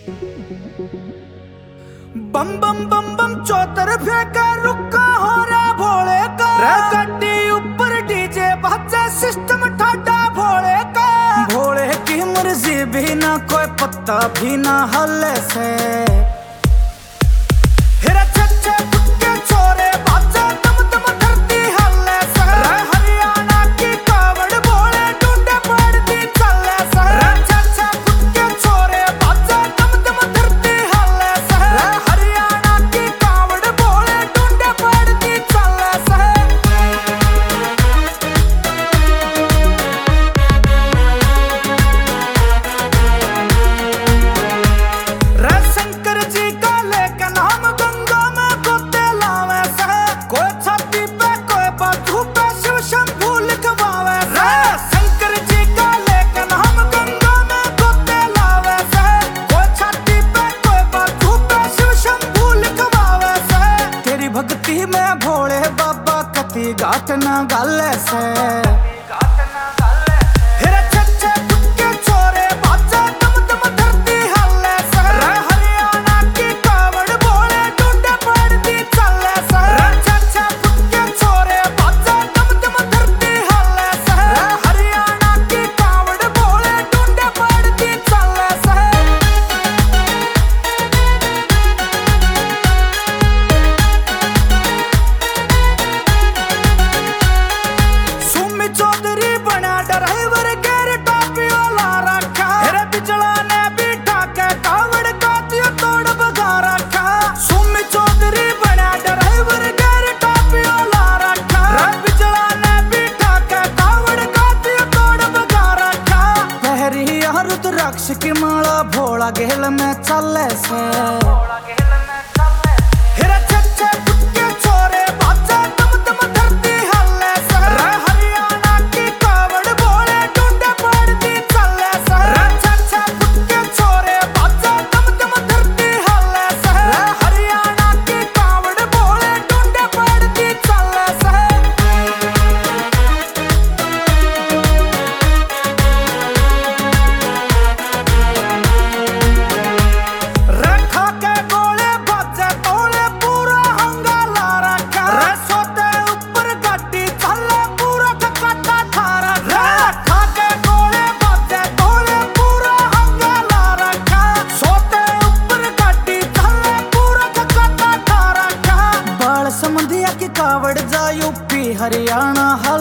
बम बम बम बम चौतरफे का रुका हो रहा भोले का गड्डी ऊपर डीजे बाजे सिस्टम ठाडा भोले का। भोले की मर्जी भी ना कोई पत्ता भी ना हल्ले से भक्ति में भोले बाबा कति गाट ना गाले से। रुद्राक्ष की माला भोला गेल में चले से। कावड़ जा यूपी हरियाणा।